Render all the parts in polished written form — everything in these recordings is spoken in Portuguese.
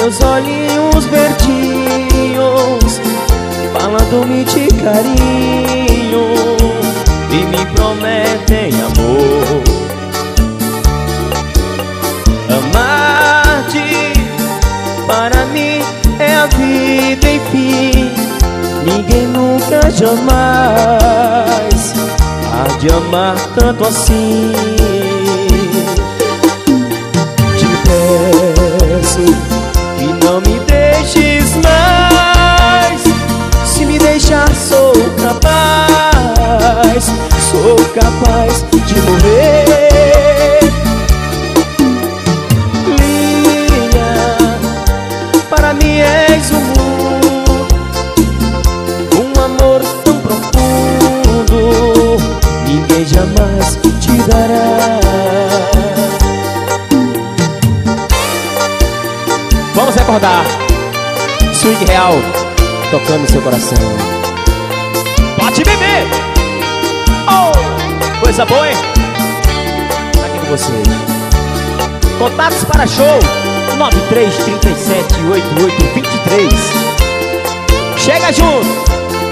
teus olhinhos verdinhos falando-me de carinho e me prometem amor. Amar-te para mim é a vida, enfim. Ninguém nunca jamais há de amar tanto assim. Te peço que não me deixes mais. Se me deixar sou capaz de morrer. Lilian, para mim és um mundo, um amor tão profundo, ninguém jamais te dará. Vamos recordar Swing Real tocando no seu coração. Pode beber! Oh, coisa boa, hein? Tá aqui com você. Contatos para show 93378823. Chega junto!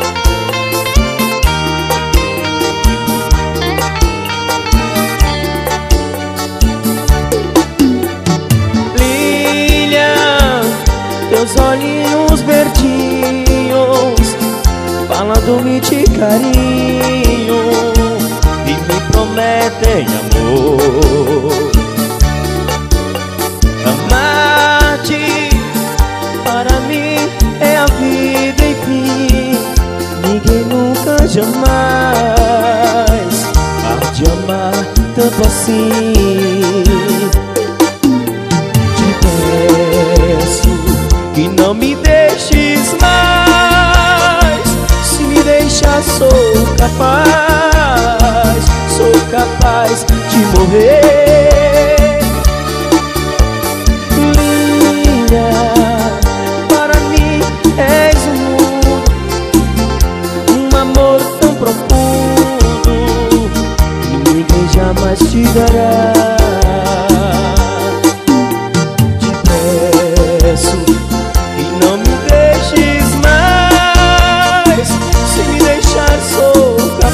Teus olhinhos verdinhos falando-me de carinho e me prometem amor. Amar-te para mim é a vida, enfim. Ninguém nunca jamais há de amar tanto assim. Te peço que não me deixes mais. Se me deixar sou capaz de morrer. Lilian, para mim és um mundo, um amor tão profundo que ninguém jamais te dará. Te peço e não me deixes mais. Se me deixar sou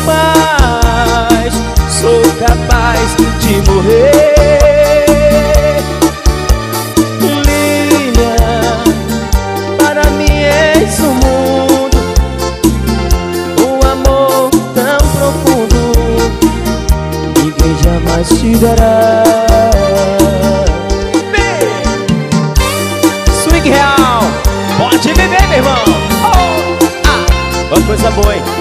capaz de morrer. Lilian, para mim és um mundo, um amor tão profundo, ninguém jamais te dará. Swing Real, pode beber, meu irmão. Oh, ah, uma coisa boa, hein?